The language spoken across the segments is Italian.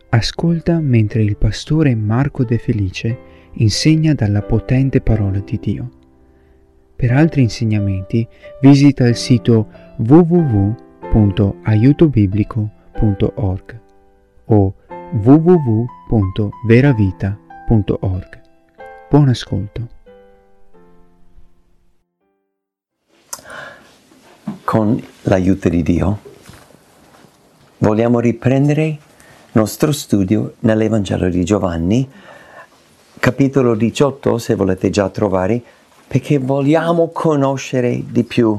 Ascolta mentre il pastore Marco De Felice insegna dalla potente parola di Dio. Per altri insegnamenti visita il sito www.aiutobiblico.org o www.veravita.org. Buon ascolto. Con l'aiuto di Dio vogliamo riprendere il nostro studio nell'Evangelo di Giovanni, capitolo 18, se volete già trovare, perché vogliamo conoscere di più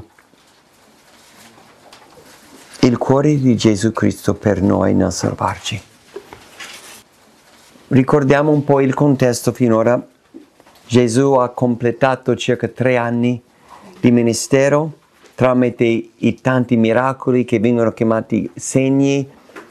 il cuore di Gesù Cristo per noi nel salvarci. Ricordiamo un po' il contesto finora. Gesù ha completato circa 3 anni di ministero tramite i tanti miracoli che vengono chiamati segni.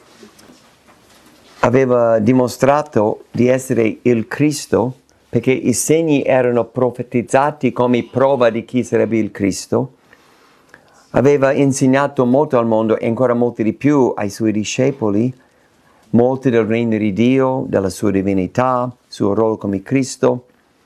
Aveva dimostrato di essere il Cristo, perché i segni erano profetizzati come prova di chi sarebbe il Cristo. Aveva insegnato molto al mondo e ancora molto di più ai suoi discepoli, molto del regno di Dio, della sua divinità, il suo ruolo come Cristo.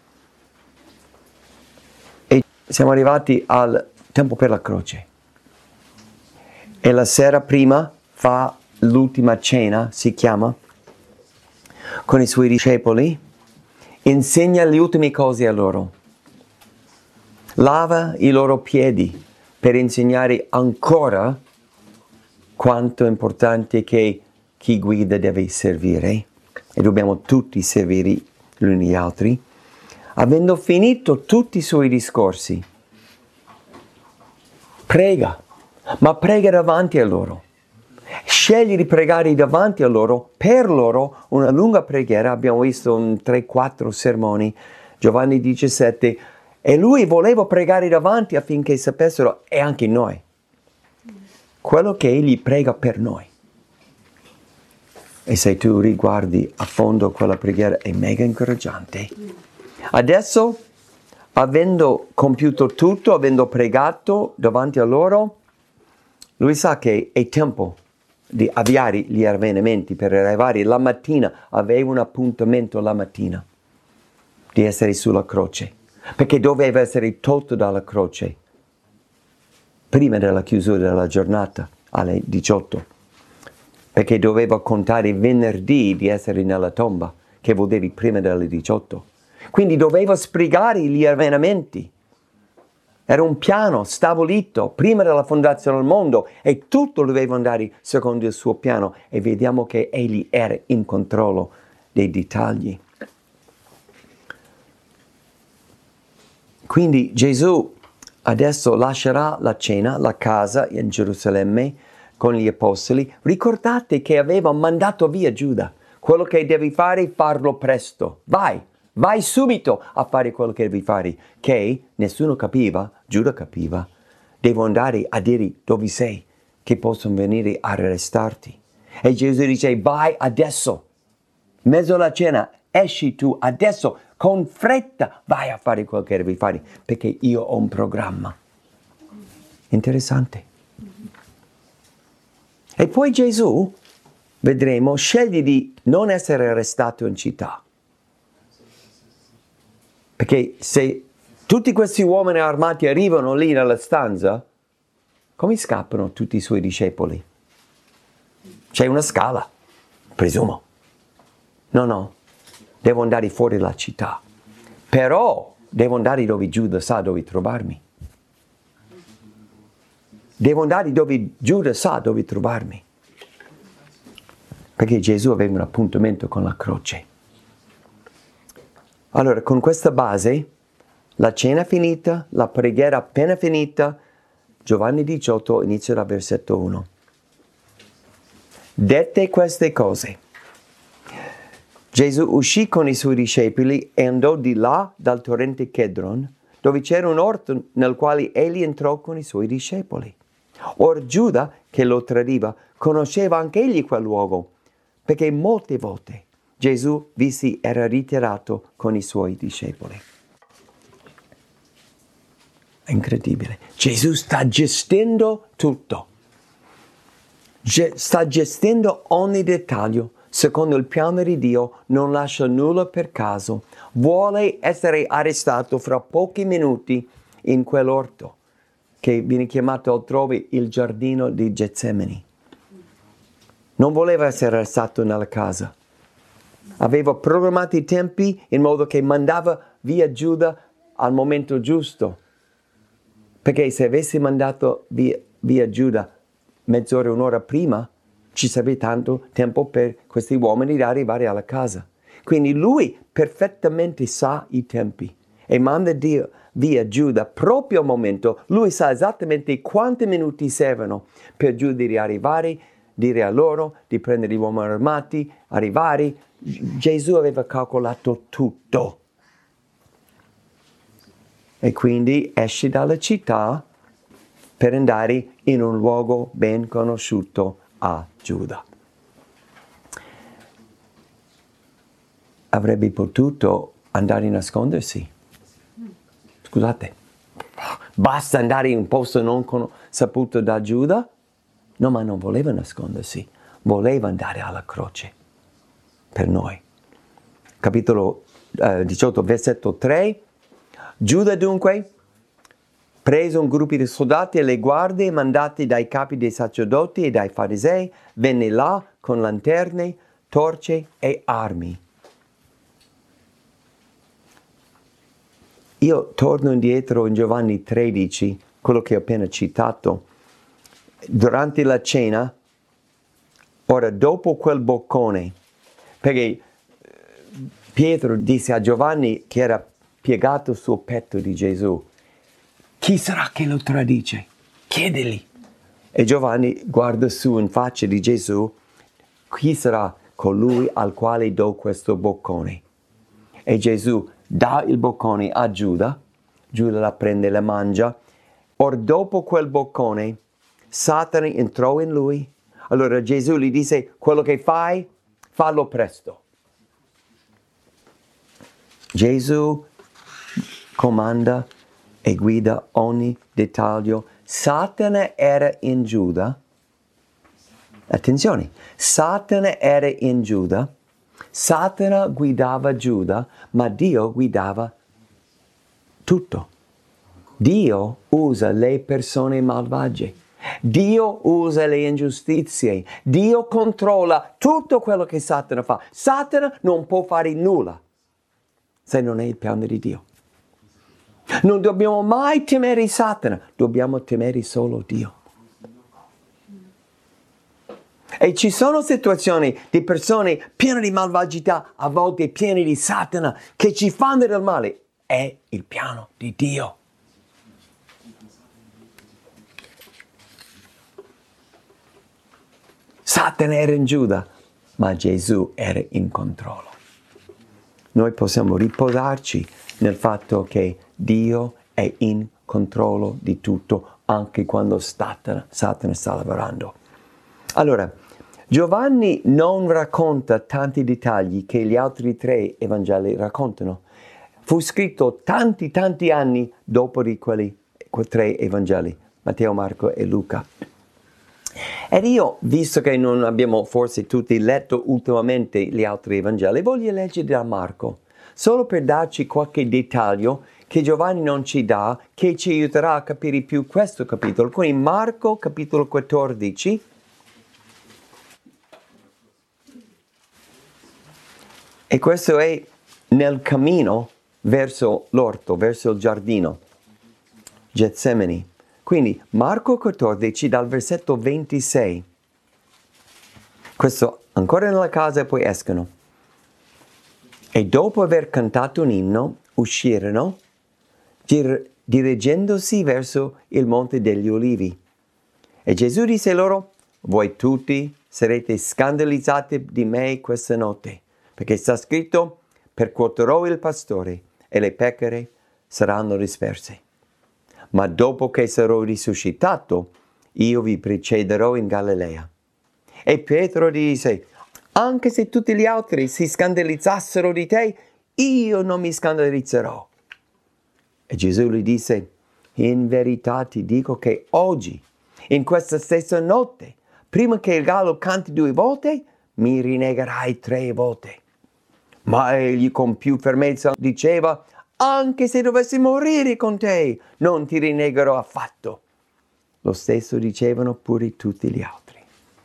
E siamo arrivati al tempo per la croce. E la sera prima fa l'ultima cena, si chiama, con i suoi discepoli, insegna le ultime cose a loro, lava i loro piedi per insegnare ancora quanto è importante che chi guida deve servire e dobbiamo tutti servire gli uni gli altri. Avendo finito tutti i suoi discorsi, prega, ma prega davanti a loro. Sceglie di pregare davanti a loro, per loro, una lunga preghiera. Abbiamo visto un 3-4 sermoni, Giovanni 17, e lui voleva pregare davanti affinché sapessero, e anche noi, quello che egli prega per noi. E se tu riguardi a fondo quella preghiera è mega incoraggiante. Adesso, avendo compiuto tutto, avendo pregato davanti a loro, lui sa che è tempo di avviare gli avvenimenti per arrivare la mattina. Aveva un appuntamento la mattina di essere sulla croce, perché doveva essere tolto dalla croce prima della chiusura della giornata alle 18, perché doveva contare venerdì di essere nella tomba, che vuol dire prima delle 18. Quindi doveva spiegare gli avvenimenti. Era un piano stabilito prima della fondazione del mondo e tutto doveva andare secondo il suo piano, e vediamo che egli era in controllo dei dettagli. Quindi Gesù adesso lascerà la cena, la casa in Gerusalemme con gli apostoli. Ricordate che aveva mandato via Giuda. Quello che devi fare, farlo presto. Vai subito a fare quello che devi fare, che nessuno capiva, Giuda capiva. Devo andare a dire dove sei, che possono venire a arrestarti. E Gesù dice, vai adesso, mezzo alla cena, esci tu adesso, con fretta, vai a fare quello che devi fare, perché io ho un programma. Interessante. E poi Gesù, vedremo, sceglie di non essere arrestato in città. Perché se tutti questi uomini armati arrivano lì nella stanza, come scappano tutti i suoi discepoli? C'è una scala, presumo. No, devo andare fuori dalla città. Però devo andare dove Giuda sa dove trovarmi. Devo andare dove Giuda sa dove trovarmi. Perché Gesù aveva un appuntamento con la croce. Allora, con questa base, la cena finita, la preghiera appena finita, Giovanni 18 inizia dal versetto 1. Dette queste cose, Gesù uscì con i suoi discepoli e andò di là dal torrente Chedron, dove c'era un orto nel quale egli entrò con i suoi discepoli. Or Giuda, che lo tradiva, conosceva anche egli quel luogo, perché molte volte Gesù vi si era ritirato con i suoi discepoli. È incredibile. Gesù sta gestendo tutto. Sta gestendo ogni dettaglio. secondo il piano di Dio, non lascia nulla per caso. Vuole essere arrestato fra pochi minuti in quell'orto, che viene chiamato altrove il giardino di Getsemani. Non voleva essere arrestato nella casa. Aveva programmato i tempi in modo che mandava via Giuda al momento giusto. Perché se avessi mandato via Giuda mezz'ora, un'ora prima, ci sarebbe tanto tempo per questi uomini di arrivare alla casa. Quindi lui perfettamente sa i tempi e manda via Giuda proprio al momento. Lui sa esattamente quanti minuti servono per Giuda di arrivare, dire a loro di prendere gli uomini armati, arrivare. Gesù aveva calcolato tutto. E quindi esce dalla città per andare in un luogo ben conosciuto a Giuda. Avrebbe potuto andare a nascondersi. Scusate, basta andare in un posto non saputo da Giuda? No, ma non voleva nascondersi, voleva andare alla croce per noi. Capitolo 18, versetto 3. Giuda dunque, preso un gruppo di soldati e le guardie mandati dai capi dei sacerdoti e dai farisei, venne là con lanterne, torce e armi. Io torno indietro in Giovanni 13, quello che ho appena citato. Durante la cena, ora dopo quel boccone, perché Pietro disse a Giovanni che era piegato sul petto di Gesù: chi sarà che lo tradisce? Chiedili. E Giovanni guarda su in faccia di Gesù: chi sarà colui al quale do questo boccone? E Gesù dà il boccone a Giuda, Giuda la prende e la mangia. Or dopo quel boccone Satana entrò in lui. Allora Gesù gli disse: quello che fai, fallo presto. Gesù comanda e guida ogni dettaglio. Satana era in Giuda. Attenzione, Satana era in Giuda. Satana guidava Giuda, ma Dio guidava tutto. Dio usa le persone malvagie. Dio usa le ingiustizie. Dio controlla tutto quello che Satana fa. Satana non può fare nulla se non è il piano di Dio. Non dobbiamo mai temere Satana, dobbiamo temere solo Dio. E ci sono situazioni di persone piene di malvagità, a volte piene di Satana, che ci fanno del male. È il piano di Dio. Satana era in Giuda, ma Gesù era in controllo. Noi possiamo riposarci nel fatto che Dio è in controllo di tutto, anche quando Satana sta lavorando. Allora, Giovanni non racconta tanti dettagli che gli altri 3 Evangeli raccontano. Fu scritto tanti anni dopo di quei 3 Evangeli, Matteo, Marco e Luca. Ed io, visto che non abbiamo forse tutti letto ultimamente gli altri Evangeli, voglio leggere da Marco, solo per darci qualche dettaglio che Giovanni non ci dà, che ci aiuterà a capire più questo capitolo. Quindi Marco, capitolo 14, e questo è nel cammino verso l'orto, verso il giardino, Getsemani. Quindi Marco 14 dal versetto 26. Questo ancora nella casa e poi escono. E dopo aver cantato un inno, uscirono, dirigendosi verso il monte degli Ulivi. E Gesù disse loro: voi tutti sarete scandalizzati di me questa notte, perché sta scritto: percuoterò il pastore e le pecore saranno disperse. Ma dopo che sarò risuscitato, io vi precederò in Galilea. E Pietro disse: anche se tutti gli altri si scandalizzassero di te, io non mi scandalizzerò. E Gesù gli disse: in verità ti dico che oggi, in questa stessa notte, prima che il gallo canti 2 volte, mi rinnegherai 3 volte. Ma egli con più fermezza diceva: anche se dovessi morire con te, non ti rinnegherò affatto. Lo stesso dicevano pure tutti gli altri.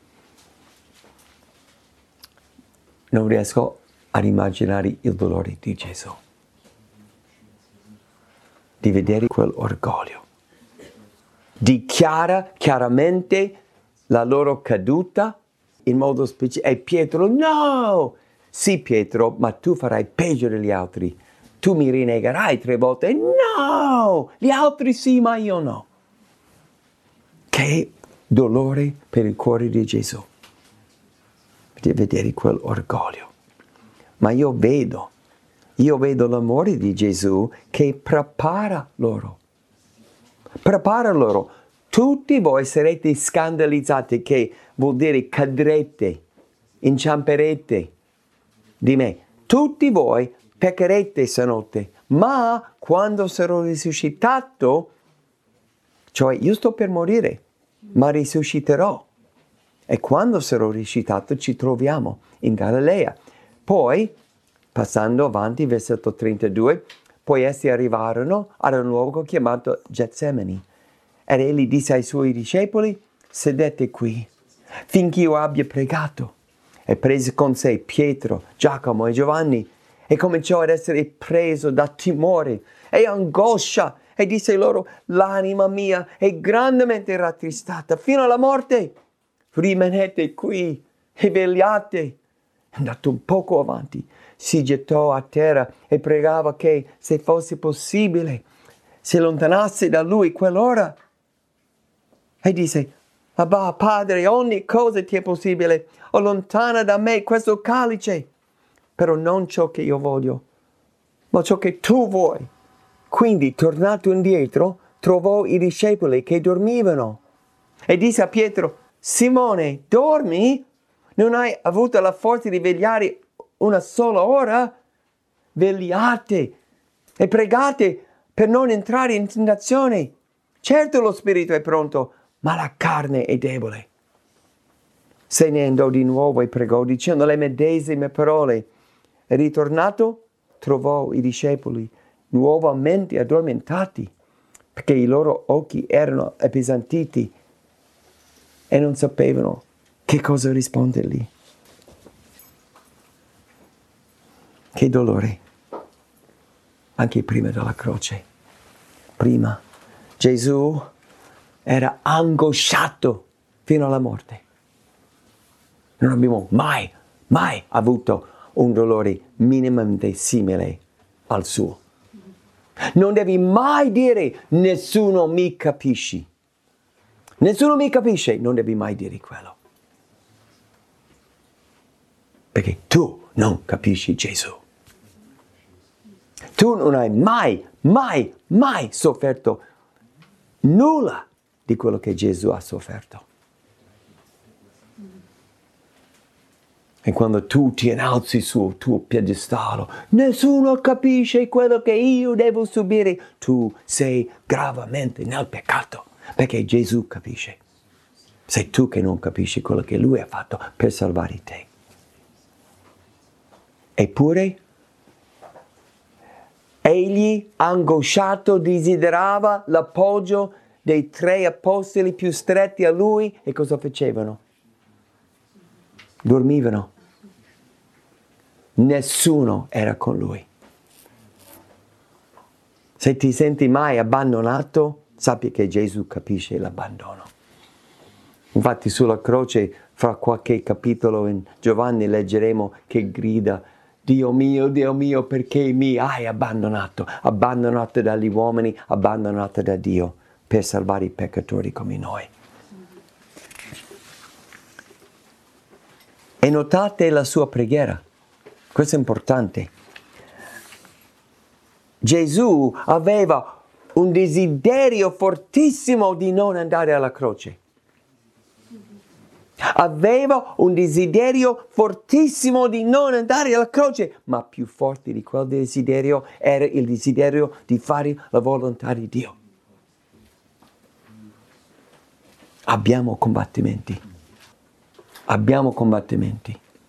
Non riesco ad immaginare il dolore di Gesù, di vedere quell'orgoglio. Dichiara chiaramente la loro caduta in modo specifico. E Pietro: no! Sì, Pietro, ma tu farai peggio degli altri. Tu mi rinnegherai 3 volte. No! Gli altri sì, ma io no. Che dolore per il cuore di Gesù, di vedere quell'orgoglio. Ma io vedo l'amore di Gesù che prepara loro. Prepara loro. Tutti voi sarete scandalizzati, che vuol dire cadrete, inciamperete di me. Tutti voi peccherete stanotte, ma quando sarò risuscitato, cioè io sto per morire, ma risusciterò. E quando sarò risuscitato ci troviamo in Galilea. Poi, passando avanti, versetto 32, poi essi arrivarono ad un luogo chiamato Getsemani. Ed egli disse ai suoi discepoli: sedete qui, finché io abbia pregato. E prese con sé Pietro, Giacomo e Giovanni, e cominciò ad essere preso da timore e angoscia, e disse loro: l'anima mia è grandemente rattristata fino alla morte. Rimanete qui e vegliate. Andato un poco avanti, si gettò a terra e pregava che, se fosse possibile, si allontanasse da lui quell'ora. E disse: Abba, Padre, ogni cosa ti è possibile, allontana da me questo calice, però non ciò che io voglio, ma ciò che tu vuoi. Quindi, tornato indietro, trovò i discepoli che dormivano e disse a Pietro: Simone, dormi? Non hai avuto la forza di vegliare una sola ora? Vegliate e pregate per non entrare in tentazione. Certo, lo spirito è pronto, ma la carne è debole. Se ne andò di nuovo e pregò, dicendo le medesime parole. E ritornato, trovò i discepoli nuovamente addormentati, perché i loro occhi erano appesantiti e non sapevano che cosa rispondergli. Che dolore, anche prima della croce. Prima Gesù era angosciato fino alla morte. Non abbiamo mai avuto un dolore minimamente simile al suo. Non devi mai dire: nessuno mi capisce. Nessuno mi capisce, non devi mai dire quello. Perché tu non capisci Gesù. Tu non hai mai sofferto nulla di quello che Gesù ha sofferto. E quando tu ti innalzi sul tuo piedistallo, nessuno capisce quello che io devo subire, tu sei gravemente nel peccato, perché Gesù capisce. Sei tu che non capisci quello che Lui ha fatto per salvare te. Eppure, egli, angosciato, desiderava l'appoggio dei 3 apostoli più stretti a Lui. E cosa facevano? Dormivano. Nessuno era con Lui. Se ti senti mai abbandonato, sappi che Gesù capisce l'abbandono. Infatti sulla croce, fra qualche capitolo in Giovanni, leggeremo che grida: Dio mio, perché mi hai abbandonato? Abbandonato dagli uomini, abbandonato da Dio, per salvare i peccatori come noi. E notate la sua preghiera. Questo è importante. Gesù aveva un desiderio fortissimo di non andare alla croce. Aveva un desiderio fortissimo di non andare alla croce, ma più forte di quel desiderio era il desiderio di fare la volontà di Dio. Abbiamo combattimenti.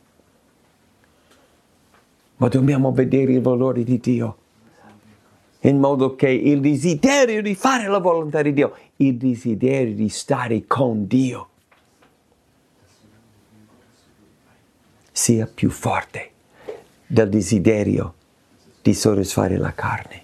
ma dobbiamo vedere il valore di Dio, in modo che il desiderio di fare la volontà di Dio, il desiderio di stare con Dio, sia più forte del desiderio di soddisfare la carne.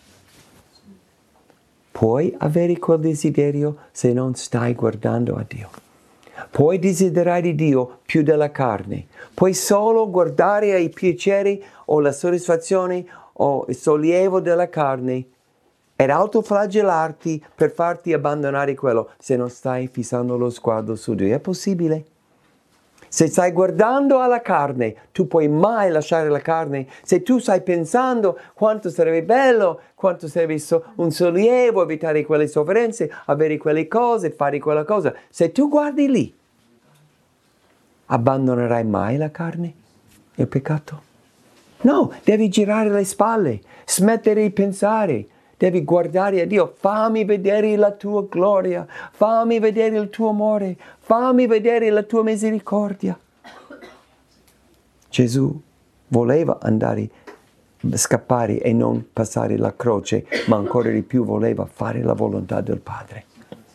Puoi avere quel desiderio se non stai guardando a Dio. Puoi desiderare di Dio più della carne. Puoi solo guardare ai piaceri o la soddisfazione o il sollievo della carne ed autoflagellarti per farti abbandonare quello se non stai fissando lo sguardo su Dio. È possibile? Se stai guardando alla carne, tu puoi mai lasciare la carne. Se tu stai pensando quanto sarebbe bello, quanto sarebbe un sollievo, evitare quelle sofferenze, avere quelle cose, fare quella cosa, se tu guardi lì, abbandonerai mai la carne, il peccato? No, devi girare le spalle, smettere di pensare. Devi guardare a Dio, fammi vedere la tua gloria, fammi vedere il tuo amore, fammi vedere la tua misericordia. Gesù voleva scappare e non passare la croce, ma ancora di più voleva fare la volontà del Padre.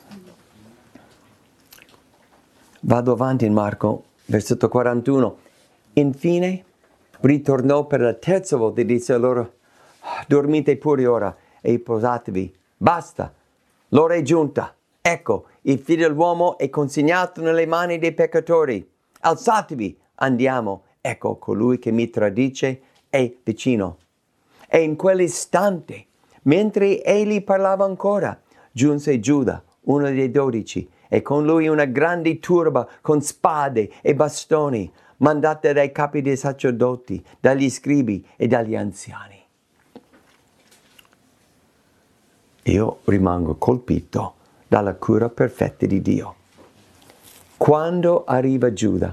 Vado avanti in Marco, versetto 41. Infine ritornò per la terza volta e disse a loro, dormite pure ora e posatevi, basta, l'ora è giunta, ecco, il figlio dell'uomo è consegnato nelle mani dei peccatori, alzatevi, andiamo, ecco, colui che mi tradisce è vicino. E in quell'istante, mentre egli parlava ancora, giunse Giuda, uno dei 12, e con lui una grande turba con spade e bastoni, mandate dai capi dei sacerdoti, dagli scribi e dagli anziani. Io rimango colpito dalla cura perfetta di Dio. Quando arriva Giuda?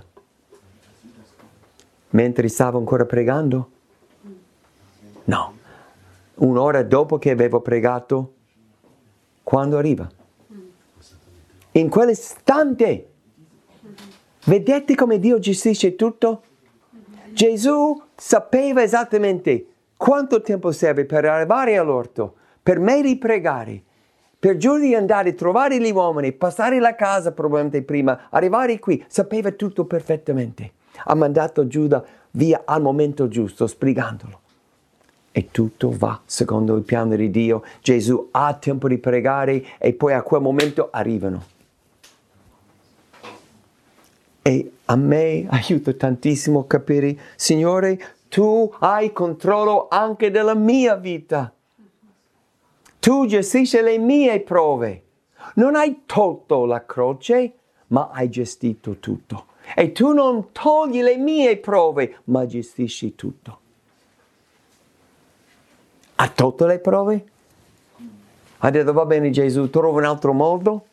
Mentre stavo ancora pregando? No. Un'ora dopo che avevo pregato? Quando arriva? In quell'istante. Vedete come Dio gestisce tutto? Gesù sapeva esattamente quanto tempo serve per arrivare all'orto, per me di pregare, per giorni di andare a trovare gli uomini, passare la casa probabilmente prima, arrivare qui, sapeva tutto perfettamente. Ha mandato Giuda via al momento giusto, sbrigandolo. E tutto va secondo il piano di Dio. Gesù ha tempo di pregare e poi a quel momento arrivano. E a me aiuta tantissimo a capire, Signore, tu hai controllo anche della mia vita. Tu gestisci le mie prove. Non hai tolto la croce, ma hai gestito tutto. E tu non togli le mie prove, ma gestisci tutto. Ha tolto le prove? Ha detto, va bene Gesù, trovo un altro modo?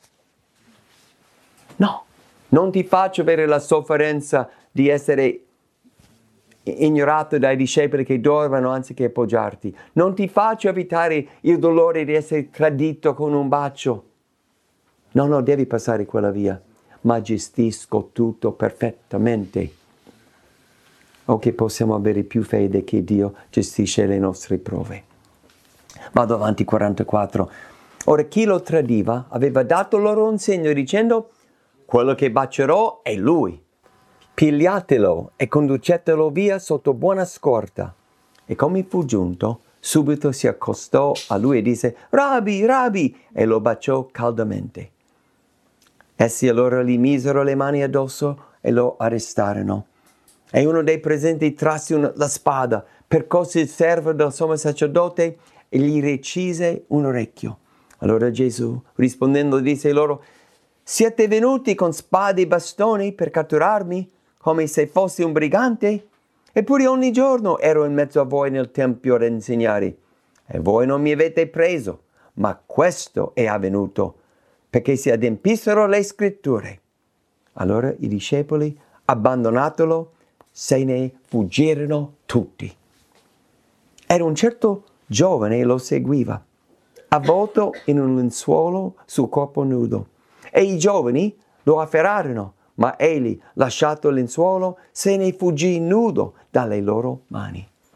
No, non ti faccio avere la sofferenza di essere ignorato dai discepoli che dormono anziché appoggiarti. Non ti faccio evitare il dolore di essere tradito con un bacio. No, devi passare quella via, ma gestisco tutto perfettamente. O che possiamo avere più fede che Dio gestisce le nostre prove. Vado avanti, 44. Ora chi lo tradiva aveva dato loro un segno dicendo, quello che bacerò è lui. Pigliatelo e conducetelo via sotto buona scorta. E come fu giunto, subito si accostò a lui e disse, Rabbi, Rabbi, e lo baciò caldamente. Essi allora gli misero le mani addosso e lo arrestarono. E uno dei presenti trasse la spada, percosse il servo del sommo sacerdote e gli recise un orecchio. Allora Gesù, rispondendo, disse loro, siete venuti con spade e bastoni per catturarmi, come se fossi un brigante? Eppure ogni giorno ero in mezzo a voi nel tempio ad insegnare. E voi non mi avete preso, ma questo è avvenuto, perché si adempissero le scritture. Allora i discepoli, abbandonatelo, se ne fuggirono tutti. Era un certo giovane e lo seguiva, avvolto in un lenzuolo sul corpo nudo. E i giovani lo afferrarono, ma egli, lasciato il lenzuolo, se ne fuggì nudo dalle loro mani.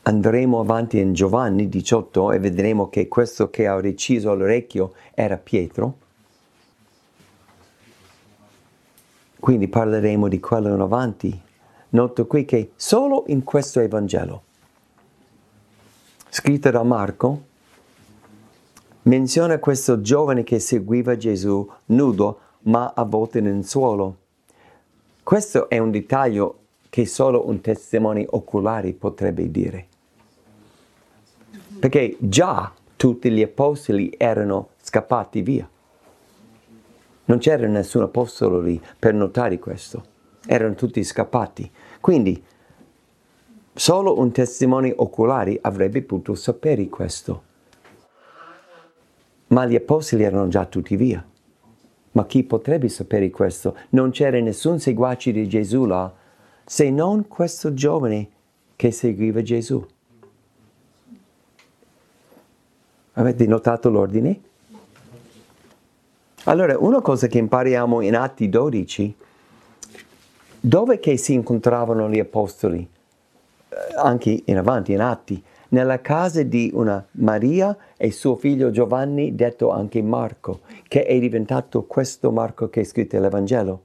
andremo avanti in Giovanni 18 e vedremo che questo che ha reciso all'orecchio era Pietro. Quindi parleremo di quello in avanti. Noto qui che solo in questo Evangelo, scritto da Marco, menziona questo giovane che seguiva Gesù nudo ma avvolto in lenzuolo. Questo è un dettaglio che solo un testimone oculare potrebbe dire. Perché già tutti gli apostoli erano scappati via. Non c'era nessun apostolo lì per notare questo. Erano tutti scappati. Quindi solo un testimone oculare avrebbe potuto sapere questo. Ma gli apostoli erano già tutti via. Ma chi potrebbe sapere questo? Non c'era nessun seguace di Gesù là, se non questo giovane che seguiva Gesù. Avete notato l'ordine? Allora, una cosa che impariamo in Atti 12, dove che si incontravano gli apostoli? Anche in avanti, in Atti, nella casa di una Maria e suo figlio Giovanni, detto anche Marco, che è diventato questo Marco che ha scritto l'Evangelo.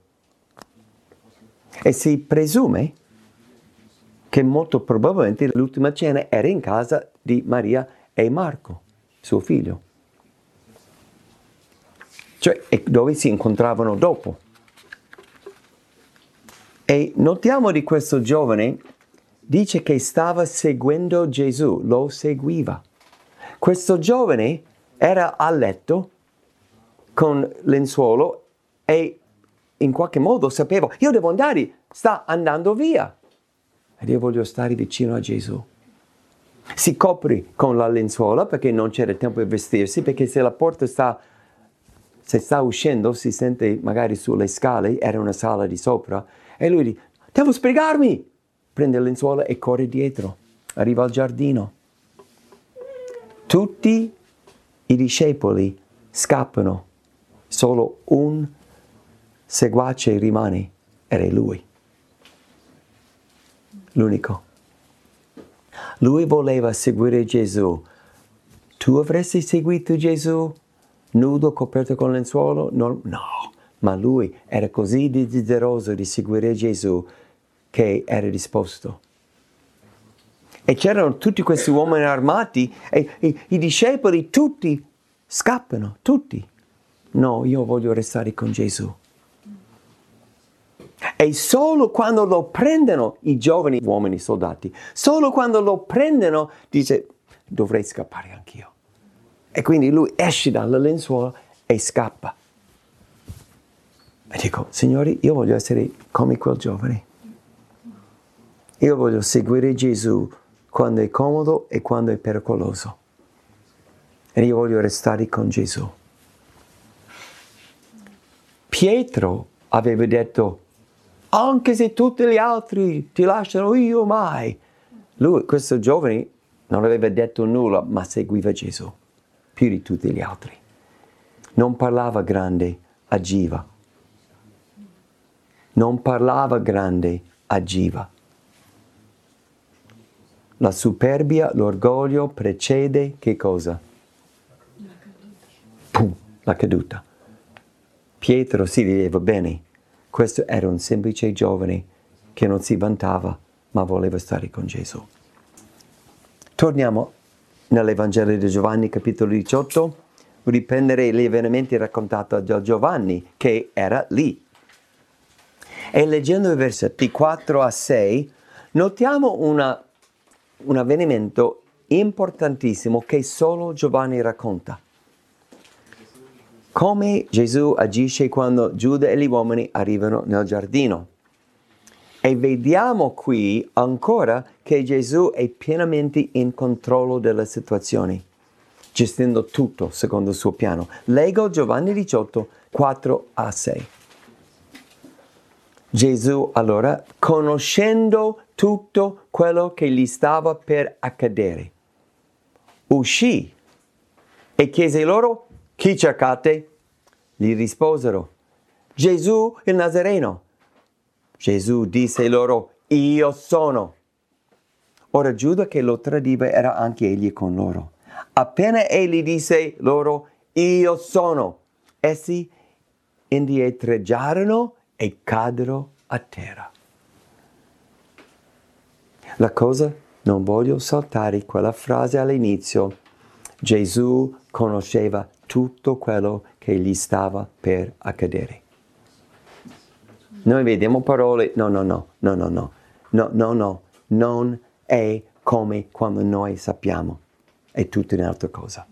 E si presume che molto probabilmente l'ultima cena era in casa di Maria e Marco, suo figlio. Cioè, dove si incontravano dopo. E notiamo di questo giovane, dice che stava seguendo Gesù, lo seguiva. Questo giovane era a letto con lenzuolo e in qualche modo sapeva, io devo andare, sta andando via. Ed io voglio stare vicino a Gesù. Si copre con la lenzuola perché non c'era tempo di vestirsi, perché se la porta se sta uscendo, si sente magari sulle scale, era una sala di sopra, e lui dice, devo spiegarmi! Prende il lenzuolo e corre dietro, arriva al giardino. Tutti i discepoli scappano, solo un seguace rimane, era lui. L'unico. Lui voleva seguire Gesù. Tu avresti seguito Gesù nudo, coperto con lenzuolo? No, ma lui era così desideroso di seguire Gesù che era disposto. E c'erano tutti questi uomini armati e i discepoli tutti scappano, tutti. No, io voglio restare con Gesù. E solo quando lo prendono i giovani uomini soldati, solo quando lo prendono dice dovrei scappare anch'io. E quindi lui esce dalla lenzuola e scappa. E dico, signori, io voglio essere come quel giovane. Io voglio seguire Gesù quando è comodo e quando è pericoloso. E io voglio restare con Gesù. Pietro aveva detto, anche se tutti gli altri ti lasciano, io mai. Lui, questo giovane, non aveva detto nulla, ma seguiva Gesù, più di tutti gli altri. Non parlava grande, agiva. Non parlava grande, agiva. La superbia, l'orgoglio precede che cosa? Pum, la caduta. Pietro si vedeva bene. Questo era un semplice giovane che non si vantava, ma voleva stare con Gesù. Torniamo nell'Evangelo di Giovanni, capitolo 18, riprendere gli avvenimenti raccontati da Giovanni, che era lì. E leggendo i versetti 4 a 6, notiamo un avvenimento importantissimo che solo Giovanni racconta. Come Gesù agisce quando Giuda e gli uomini arrivano nel giardino. E vediamo qui ancora che Gesù è pienamente in controllo della situazione, gestendo tutto secondo il suo piano. Leggo Giovanni 18, 4 a 6. Gesù allora, conoscendo tutto quello che gli stava per accadere, uscì e chiese loro, chi cercate? Gli risposero, Gesù il Nazareno. Gesù disse loro, io sono. Ora Giuda che lo tradiva era anche egli con loro. Appena egli disse loro, io sono, essi indietreggiarono e caddero a terra. La cosa, non voglio saltare quella frase all'inizio, Gesù conosceva tutto quello che gli stava per accadere. Noi vediamo parole, no, non è come quando noi sappiamo, è tutta un'altra cosa.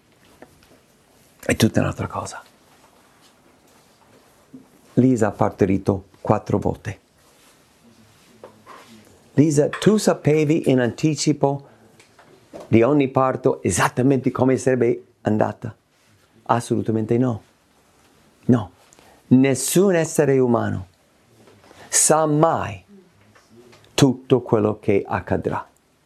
È tutta un'altra cosa. Lisa ha partorito 4 volte. Lisa, tu sapevi in anticipo di ogni parto esattamente come sarebbe andata? Assolutamente no. No. Nessun essere umano sa mai tutto quello che accadrà.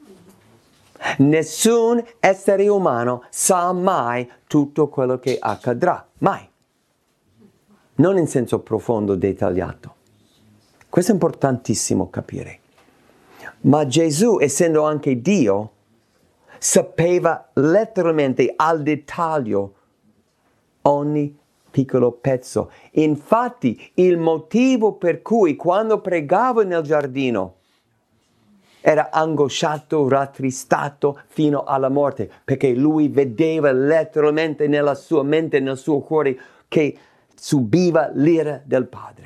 Nessun essere umano sa mai tutto quello che accadrà. Mai. Non in senso profondo, dettagliato. Questo è importantissimo capire. Ma Gesù, essendo anche Dio, sapeva letteralmente al dettaglio ogni piccolo pezzo. Infatti, il motivo per cui quando pregava nel giardino era angosciato, rattristato fino alla morte, perché lui vedeva letteralmente nella sua mente, nel suo cuore, che subiva l'ira del Padre.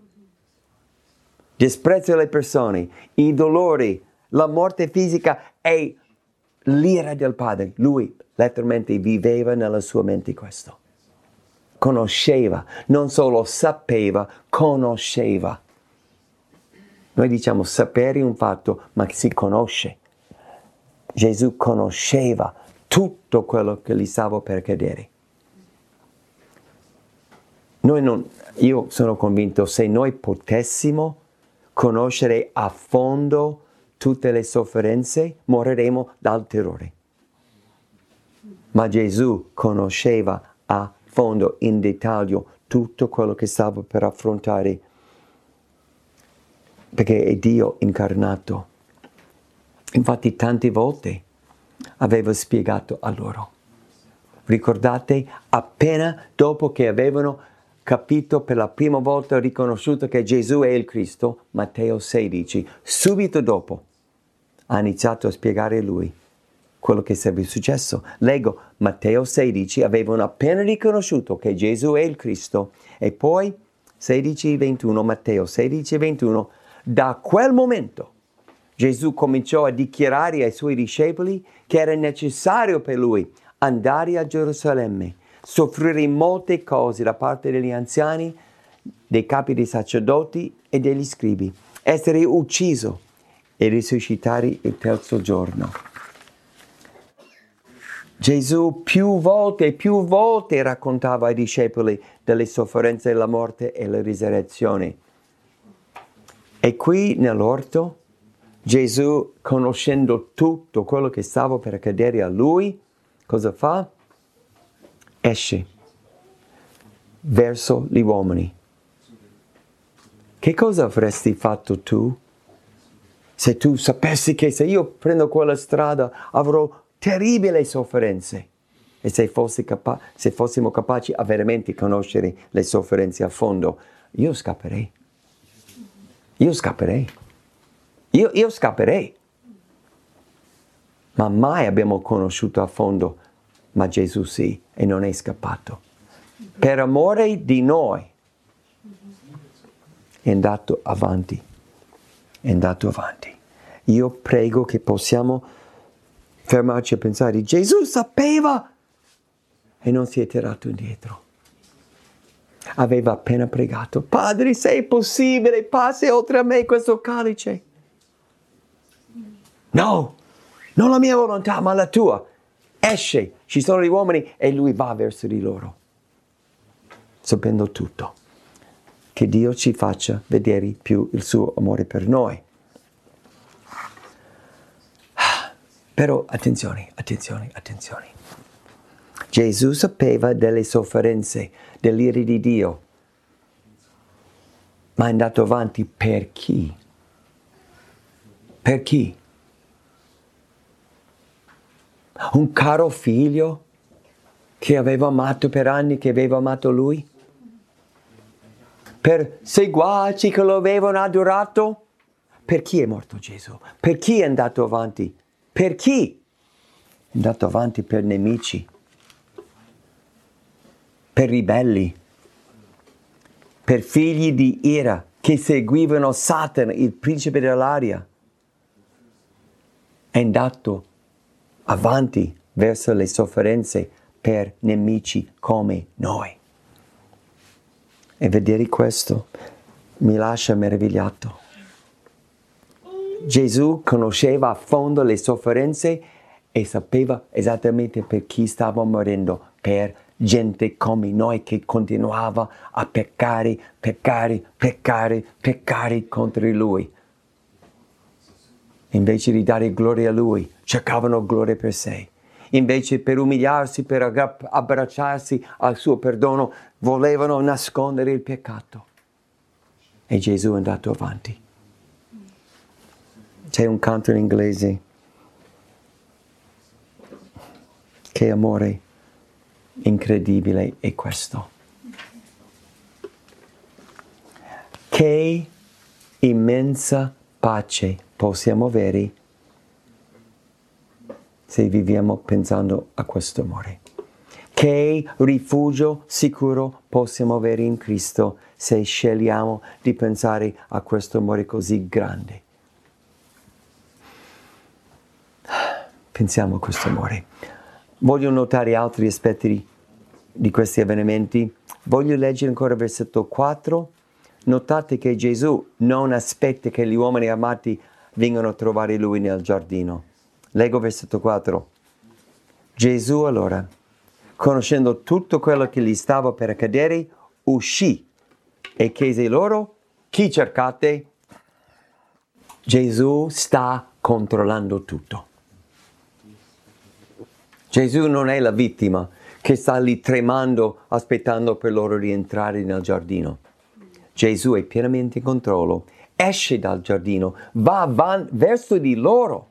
Disprezzo alle persone, i dolori, la morte fisica e l'ira del Padre. Lui letteralmente viveva nella sua mente questo. Conosceva, non solo sapeva, conosceva. Noi diciamo sapere un fatto, ma si conosce. Gesù conosceva tutto quello che gli stava per accadere. Io sono convinto, se noi potessimo conoscere a fondo tutte le sofferenze, moriremo dal terrore. Ma Gesù conosceva a fondo, in dettaglio, tutto quello che stava per affrontare, perché è Dio incarnato. Infatti tante volte aveva spiegato a loro. Ricordate, appena dopo che avevano capito per la prima volta, riconosciuto che Gesù è il Cristo, Matteo 16, subito dopo ha iniziato a spiegare lui quello che sarebbe successo. Leggo Matteo 16, avevano appena riconosciuto che Gesù è il Cristo, e poi 16:21, Matteo 16:21, da quel momento Gesù cominciò a dichiarare ai suoi discepoli che era necessario per lui andare a Gerusalemme, soffrire molte cose da parte degli anziani, dei capi dei sacerdoti e degli scribi, essere ucciso e risuscitare il terzo giorno. Gesù più volte raccontava ai discepoli delle sofferenze della morte e la risurrezione. E qui nell'orto, Gesù, conoscendo tutto quello che stava per accadere a lui, cosa fa? Esce verso gli uomini. Che cosa avresti fatto tu? Se tu sapessi che se io prendo quella strada avrò terribili sofferenze. E se fossimo capaci a veramente conoscere le sofferenze a fondo, io scapperei. Io scapperei. Ma mai abbiamo conosciuto a fondo, ma Gesù sì, e non è scappato. Per amore di noi è andato avanti. Io prego che possiamo fermarci a pensare, Gesù sapeva e non si è tirato indietro. Aveva appena pregato, Padre, se è possibile, passi oltre a me questo calice. No, non la mia volontà, ma la tua. Esce, ci sono gli uomini e lui va verso di loro, sapendo tutto. Che Dio ci faccia vedere più il suo amore per noi. Però attenzione. Gesù sapeva delle sofferenze, dell'ira di Dio, ma è andato avanti per chi? Per chi? Un caro figlio che aveva amato per anni, che aveva amato lui? Per seguaci che lo avevano adorato? Per chi è morto Gesù? Per chi è andato avanti? Per chi? È andato avanti per nemici, per ribelli, per figli di ira che seguivano Satana, il principe dell'aria. È andato avanti verso le sofferenze per nemici come noi. E vedere questo mi lascia meravigliato. Gesù conosceva a fondo le sofferenze e sapeva esattamente per chi stava morendo, per gente come noi che continuava a peccare contro Lui. Invece di dare gloria a Lui, cercavano gloria per sé. Invece per umiliarsi, per abbracciarsi al suo perdono, volevano nascondere il peccato. E Gesù è andato avanti. C'è un canto in inglese. Che amore incredibile è questo. Che immensa pace possiamo avere se viviamo pensando a questo amore. Che rifugio sicuro possiamo avere in Cristo se scegliamo di pensare a questo amore così grande. Pensiamo a questo amore. Voglio notare altri aspetti di questi avvenimenti. Voglio leggere ancora il versetto 4. Notate che Gesù non aspetta che gli uomini amati vengano a trovare Lui nel giardino. Leggo versetto 4. Gesù allora, conoscendo tutto quello che gli stava per accadere, uscì e chiese loro: chi cercate? Gesù sta controllando tutto. Gesù non è la vittima che sta lì tremando aspettando per loro di entrare nel giardino. Gesù è pienamente in controllo, esce dal giardino, va verso di loro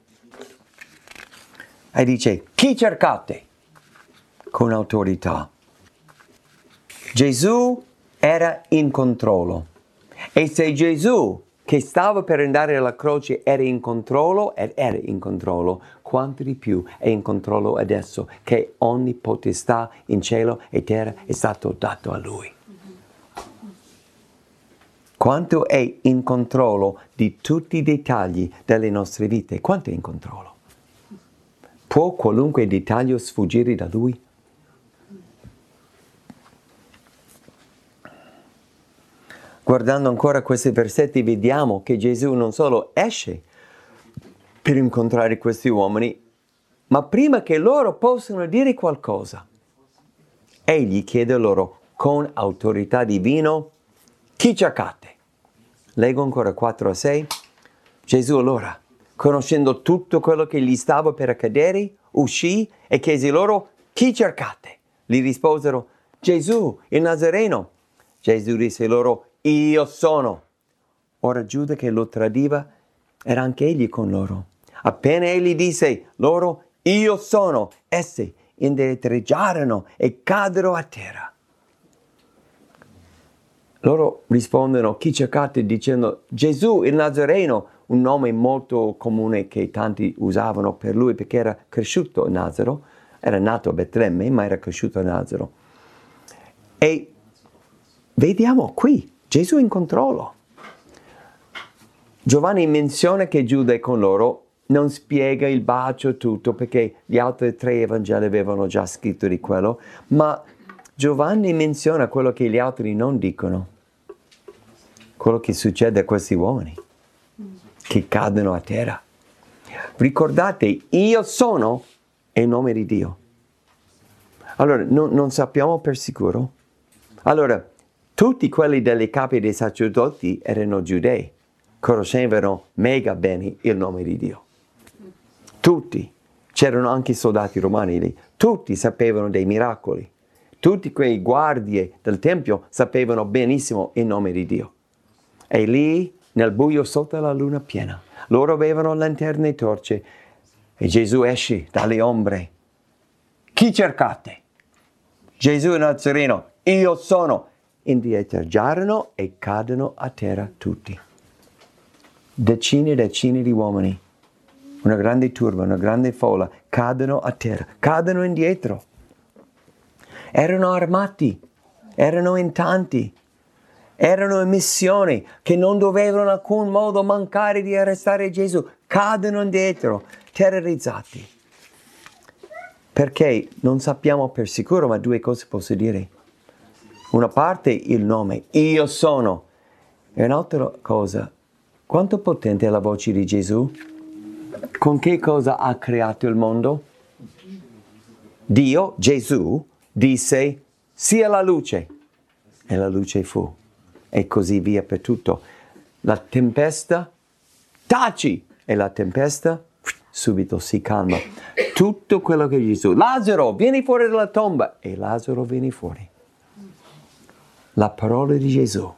e dice: chi cercate? Con autorità. Gesù era in controllo, e se Gesù che stava per andare alla croce era in controllo, quanto di più è in controllo adesso che ogni potestà in cielo e terra è stato dato a Lui. Quanto è in controllo di tutti i dettagli delle nostre vite? Quanto è in controllo? Può qualunque dettaglio sfuggire da Lui? Guardando ancora questi versetti vediamo che Gesù non solo esce per incontrare questi uomini, ma prima che loro possano dire qualcosa, egli chiede loro con autorità divina: chi cercate? Leggo ancora 4 a 6. Gesù allora, conoscendo tutto quello che gli stava per accadere, uscì e chiese loro: chi cercate? Gli risposero: Gesù, il Nazareno. Gesù disse loro: io sono. Ora Giuda che lo tradiva era anche egli con loro. Appena egli disse loro: io sono, essi indietreggiarono e caddero a terra. Loro rispondono: chi cercate? Dicendo: Gesù il Nazareno, un nome molto comune che tanti usavano per lui perché era cresciuto a Nazaro, era nato a Betlemme ma era cresciuto a Nazaro. E vediamo qui Gesù in controllo. Giovanni menziona che Giuda è con loro, non spiega il bacio tutto perché gli altri 3 Evangeli avevano già scritto di quello, ma Giovanni menziona quello che gli altri non dicono, quello che succede a questi uomini che cadono a terra. Ricordate, io sono è il nome di Dio. Allora, non sappiamo per sicuro. Allora, tutti quelli delle capi dei sacerdoti erano giudei, conoscevano mega bene il nome di Dio. Tutti, c'erano anche i soldati romani lì, tutti sapevano dei miracoli. Tutti quei guardie del Tempio sapevano benissimo il nome di Dio. E lì, nel buio sotto la luna piena, loro avevano lanterne e torce, E Gesù esce dalle ombre. Chi cercate? Gesù Nazareno, io sono. Indietreggiarono e cadono a terra tutti. Decine e decine di uomini, una grande turba, una grande folla, cadono a terra, cadono indietro. Erano armati, erano in tanti, erano in missione che non dovevano in alcun modo mancare di arrestare Gesù. Cadono indietro, terrorizzati. Perché non sappiamo per sicuro, ma due cose posso dire. Una parte il nome, io sono. E un'altra cosa, quanto potente è la voce di Gesù? Con che cosa ha creato il mondo? Dio, Gesù, disse, sia la luce. E la luce fu. E così via per tutto. La tempesta, taci! E la tempesta subito si calma. Tutto quello che Gesù. Lazzaro, vieni fuori dalla tomba. E Lazzaro viene fuori. La parola di Gesù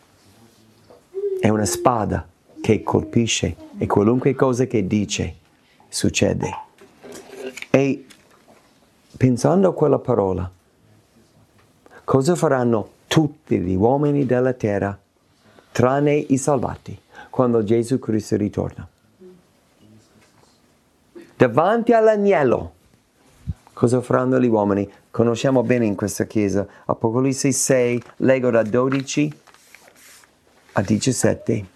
è una spada che colpisce e qualunque cosa che dice succede. E pensando a quella parola, cosa faranno tutti gli uomini della terra, tranne i salvati, quando Gesù Cristo ritorna? Davanti all'agnello, cosa faranno gli uomini? Conosciamo bene in questa chiesa, Apocalisse 6, leggo da 12 a 17.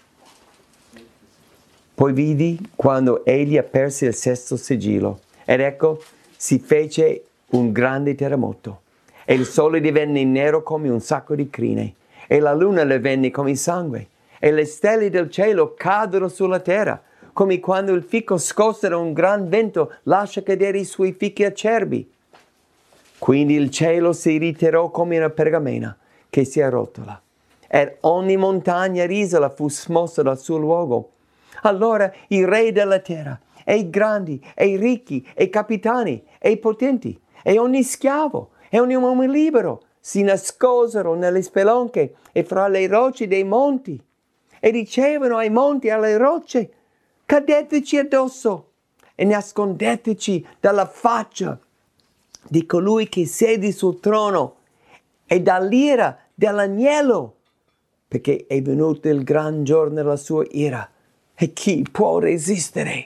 Poi vidi quando egli aperse il sesto sigillo, ed ecco, si fece un grande terremoto, e il sole divenne nero come un sacco di crine, e la luna le venne come sangue, e le stelle del cielo cadono sulla terra, come quando il fico scosso da un gran vento lascia cadere i suoi fichi acerbi. Quindi il cielo si ritirò come una pergamena che si arrotola, ed ogni montagna e isola fu smossa dal suo luogo. Allora i re della terra, e i grandi, e i ricchi, e i capitani, e i potenti, e ogni schiavo, e ogni uomo libero, si nascosero nelle spelonche e fra le rocce dei monti, e dicevano ai monti e alle rocce, cadeteci addosso, e nascondeteci dalla faccia di colui che siede sul trono e dall'ira dell'agnello, perché è venuto il gran giorno della sua ira, e chi può resistere?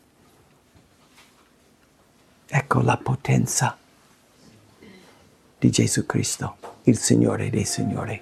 Ecco la potenza di Gesù Cristo, il Signore dei Signori.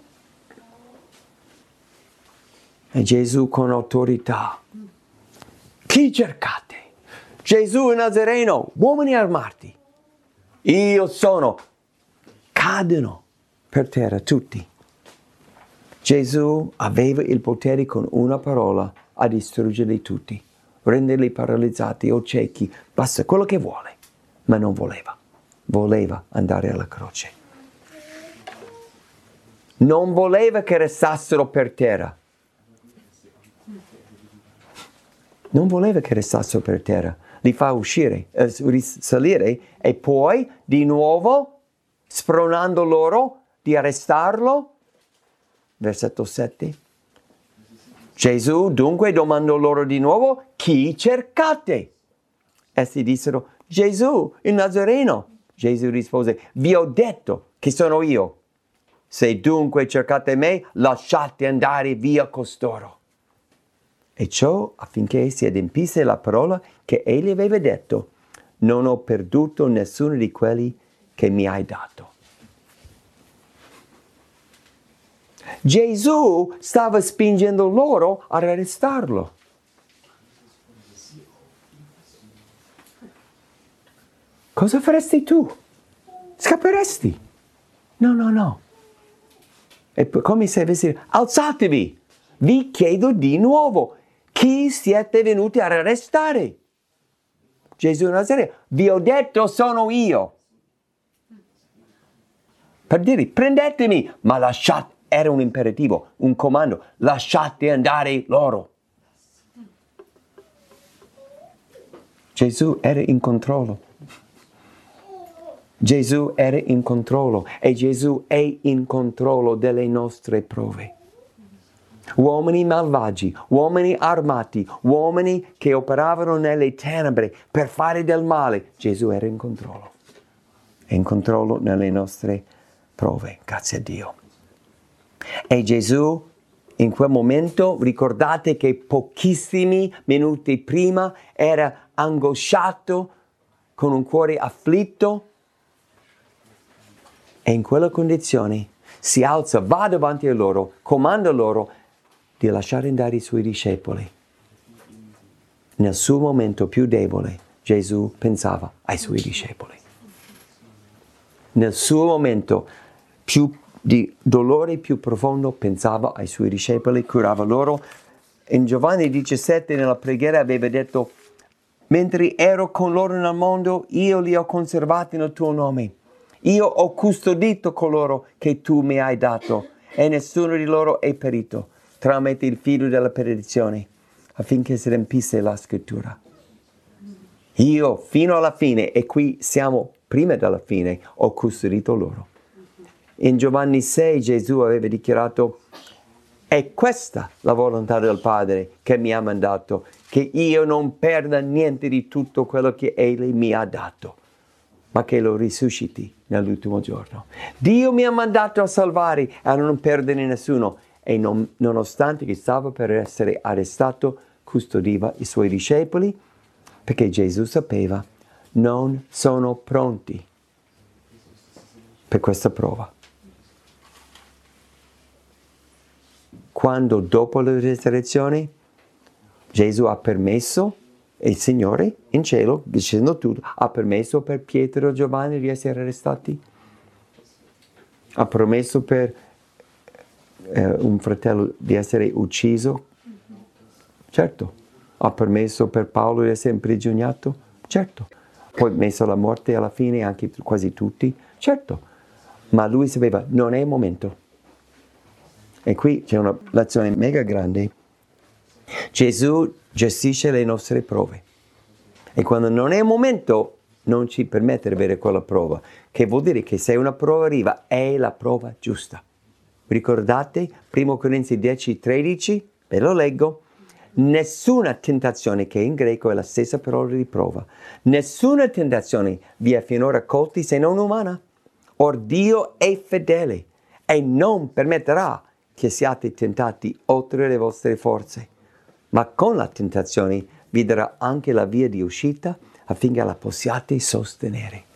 E Gesù con autorità. Chi cercate? Gesù il Nazareno, uomini armati. Io sono. Cadono per terra tutti. Gesù aveva il potere con una parola a distruggerli tutti, renderli paralizzati o ciechi, basta quello che vuole, ma non voleva. Voleva andare alla croce. Non voleva che restassero per terra. Non voleva che restassero per terra. Li fa uscire, risalire e poi di nuovo, spronando loro di arrestarlo. Versetto 7. Gesù dunque domandò loro di nuovo, chi cercate? Essi dissero, Gesù, il Nazareno. Gesù rispose, vi ho detto che sono io. Se dunque cercate me, lasciate andare via costoro. E ciò affinché si adempisse la parola che egli aveva detto, non ho perduto nessuno di quelli che mi hai dato. Gesù stava spingendo loro ad arrestarlo. Cosa faresti tu? Scapperesti? No. E come se avessi alzatevi, vi chiedo di nuovo, chi siete venuti ad arrestare? Gesù Nazareno, vi ho detto sono io. Per dire, prendetemi, ma lasciate. Era un imperativo, un comando. Lasciate andare loro. Gesù era in controllo. Gesù era in controllo e Gesù è in controllo delle nostre prove. uomini malvagi, uomini armati, uomini che operavano nelle tenebre per fare del male. Gesù era in controllo. È in controllo nelle nostre prove, grazie a Dio. E Gesù in quel momento, ricordate che pochissimi minuti prima era angosciato, con un cuore afflitto, e in quella condizione si alza, va davanti a loro, comanda loro di lasciare andare i suoi discepoli. Nel suo momento più debole, Gesù pensava ai suoi discepoli. Nel suo momento più di dolore più profondo, pensava ai suoi discepoli, curava loro. In Giovanni 17, nella preghiera, aveva detto: mentre ero con loro nel mondo, io li ho conservati nel tuo nome. Io ho custodito coloro che tu mi hai dato, e nessuno di loro è perito, tramite il filo della perdizione, affinché si riempisse la scrittura. Io, fino alla fine, e qui siamo prima della fine, ho custodito loro. In Giovanni 6 Gesù aveva dichiarato: è questa la volontà del Padre che mi ha mandato, che io non perda niente di tutto quello che Egli mi ha dato, ma che lo risusciti nell'ultimo giorno. Dio mi ha mandato a salvare e a non perdere nessuno, e nonostante che stava per essere arrestato, custodiva i suoi discepoli, perché Gesù sapeva: non sono pronti per questa prova. Quando dopo la risurrezione Gesù ha permesso, e il Signore in cielo, dicendo tutto, ha permesso per Pietro e Giovanni di essere arrestati, ha permesso per un fratello di essere ucciso, certo, ha permesso per Paolo di essere imprigionato, certo, poi messo alla morte alla fine anche quasi tutti, certo, ma lui sapeva: non è il momento. E qui c'è una lezione mega grande. Gesù gestisce le nostre prove, e quando non è il momento non ci permette di avere quella prova, che vuol dire che se una prova arriva è la prova giusta. Ricordate 1 Corinzi 10:13? Ve lo leggo. Nessuna tentazione, che in greco è la stessa parola di prova, nessuna tentazione vi è finora colti se non umana. Or Dio è fedele e non permetterà che siate tentati oltre le vostre forze, ma con la tentazione vi darà anche la via di uscita, affinché la possiate sostenere.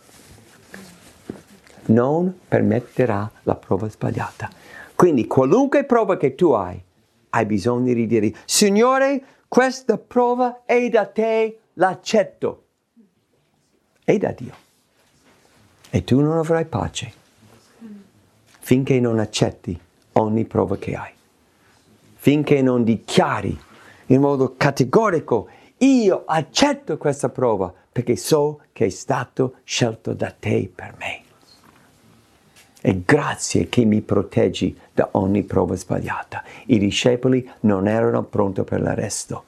Non permetterà la prova sbagliata. Quindi qualunque prova che tu hai bisogno di dire: Signore, questa prova è da te, l'accetto. È da Dio. E tu non avrai pace finché non accetti ogni prova che hai. Finché non dichiari in modo categorico: io accetto questa prova perché so che è stato scelto da te per me. E grazie che mi proteggi da ogni prova sbagliata. I discepoli non erano pronti per l'arresto.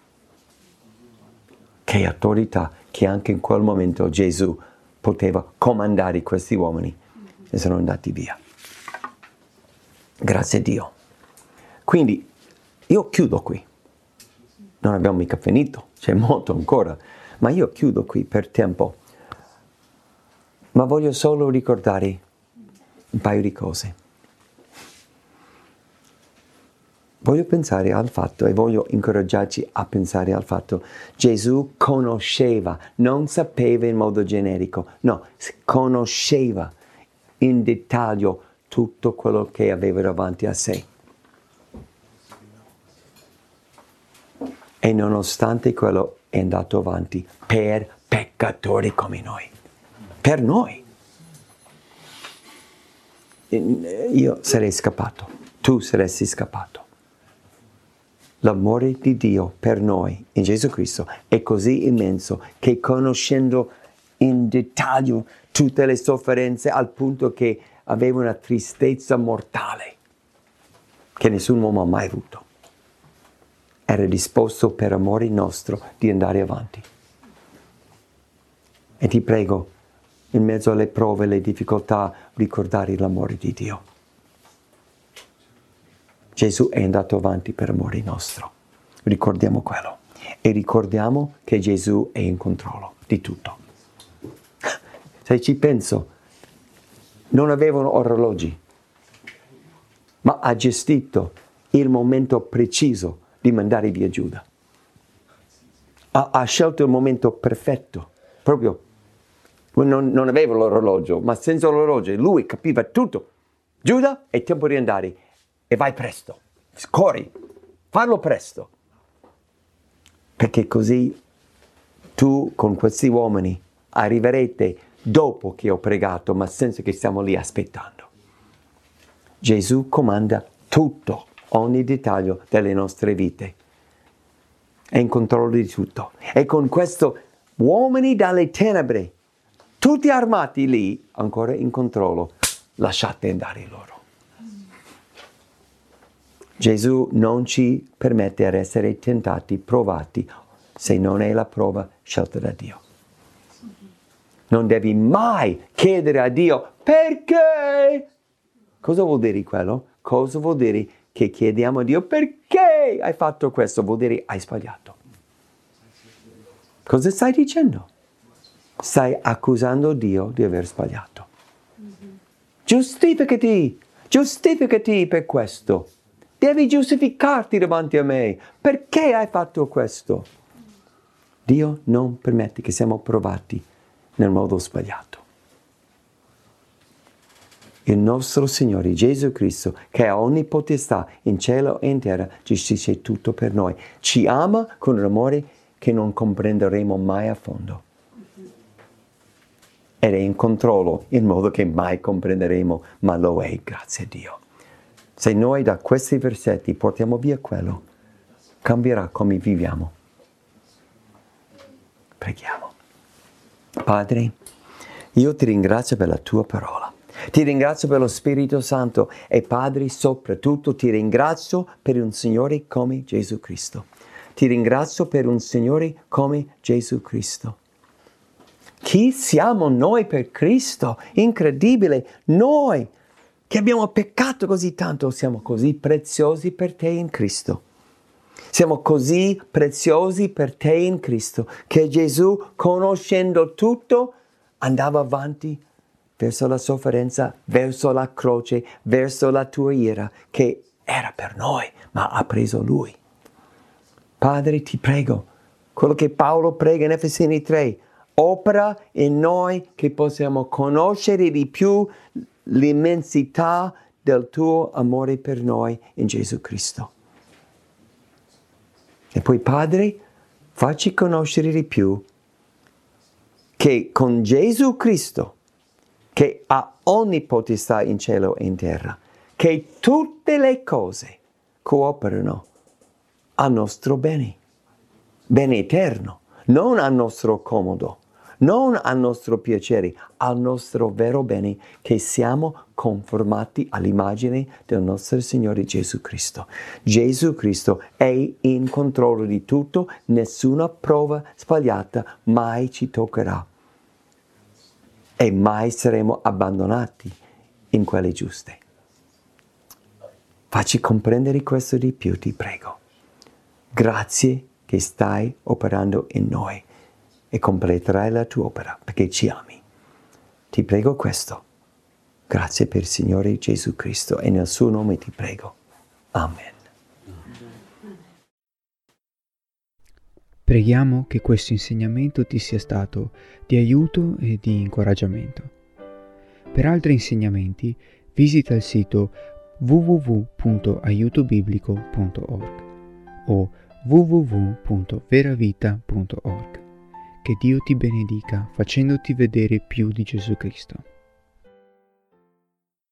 Che autorità che anche in quel momento Gesù poteva comandare questi uomini, e sono andati via. Grazie a Dio. Quindi io chiudo qui. Non abbiamo mica finito, c'è molto ancora, ma io chiudo qui per tempo. Ma voglio solo ricordare un paio di cose. Voglio pensare al fatto, e voglio incoraggiarci a pensare al fatto: Gesù conosceva, non sapeva in modo generico, no, conosceva in dettaglio tutto quello che aveva davanti a sé. E nonostante quello è andato avanti per peccatori come noi. Per noi. Io sarei scappato, tu saresti scappato. L'amore di Dio per noi in Gesù Cristo è così immenso che, conoscendo in dettaglio tutte le sofferenze, al punto che aveva una tristezza mortale che nessun uomo ha mai avuto, era disposto per amore nostro di andare avanti. E ti prego, in mezzo alle prove e alle difficoltà, ricordare l'amore di Dio. Gesù è andato avanti per amore nostro. Ricordiamo quello. E ricordiamo che Gesù è in controllo di tutto. Se ci penso, non avevano orologi, ma ha gestito il momento preciso di mandare via Giuda. Ha scelto il momento perfetto, proprio. Non aveva l'orologio, ma senza l'orologio lui capiva tutto. Giuda, è tempo di andare e vai presto, corri, farlo presto. Perché così tu con questi uomini arriverete dopo che ho pregato, ma senza che stiamo lì aspettando. Gesù comanda tutto, ogni dettaglio delle nostre vite. È in controllo di tutto. E con questo uomini dalle tenebre, tutti armati lì, ancora in controllo, lasciate andare loro. Gesù non ci permette di essere tentati, provati, se non è la prova scelta da Dio. Non devi mai chiedere a Dio perché. Cosa vuol dire quello? Cosa vuol dire che chiediamo a Dio perché hai fatto questo? Vuol dire hai sbagliato. Cosa stai dicendo? Stai accusando Dio di aver sbagliato. Giustificati per questo. Devi giustificarti davanti a me. Perché hai fatto questo? Dio non permette che siamo provati nel modo sbagliato. Il nostro Signore Gesù Cristo, che ha ogni potestà in cielo e in terra, gestisce tutto per noi. Ci ama con un amore che non comprenderemo mai a fondo. Ed è in controllo in modo che mai comprenderemo, ma lo è, grazie a Dio. Se noi da questi versetti portiamo via quello, cambierà come viviamo. Preghiamo. Padre, io ti ringrazio per la tua parola. Ti ringrazio per lo Spirito Santo e Padre, soprattutto ti ringrazio per un Signore come Gesù Cristo. Ti ringrazio per un Signore come Gesù Cristo. Chi siamo noi per Cristo? Incredibile! Noi che abbiamo peccato così tanto, siamo così preziosi per te in Cristo. Siamo così preziosi per te in Cristo, che Gesù, conoscendo tutto, andava avanti verso la sofferenza, verso la croce, verso la tua ira, che era per noi, ma ha preso Lui. Padre, ti prego, quello che Paolo prega in Efesini 3, opera in noi che possiamo conoscere di più l'immensità del tuo amore per noi in Gesù Cristo. E poi, Padre, facci conoscere di più che con Gesù Cristo, che ha ogni potestà in cielo e in terra, che tutte le cose cooperano a nostro bene eterno, non al nostro comodo, non al nostro piacere, al nostro vero bene, che siamo conformati all'immagine del nostro Signore Gesù Cristo. Gesù Cristo è in controllo di tutto, nessuna prova sbagliata mai ci toccherà. E mai saremo abbandonati in quelle giuste. Facci comprendere questo di più, ti prego. Grazie che stai operando in noi e completerai la tua opera perché ci ami. Ti prego questo. Grazie per il Signore Gesù Cristo e nel suo nome ti prego. Amen. Preghiamo che questo insegnamento ti sia stato di aiuto e di incoraggiamento. Per altri insegnamenti visita il sito www.aiutobiblico.org o www.veravita.org. Che Dio ti benedica facendoti vedere più di Gesù Cristo.